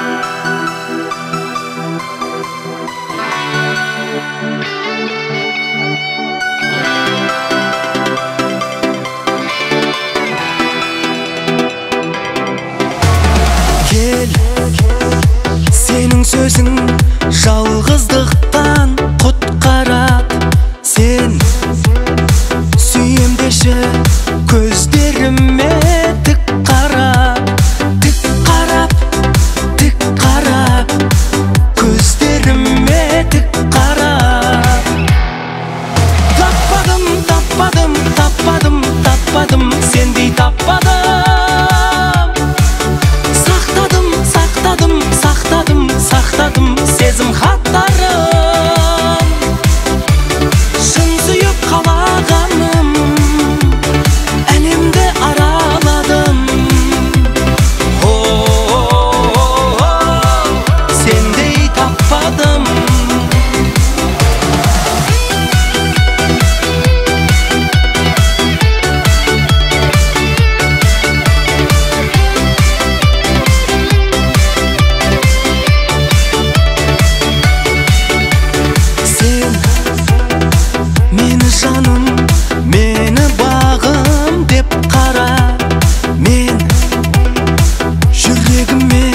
Senin sözün жалғыздықтан құтқарат. Сен сүйем деші көздеріме тік қарап, тік қарап, тік қарап, көздеріме тік қарап. Таппадым, таппадым, таппадым, таппадым, сендей таппадым. Сақтадым сезім хаттарын, шын сүйіп қалағаным, әлемді араладым. Сендей таппадым. Жаным, мені бағым деп қара, мен жүрегіме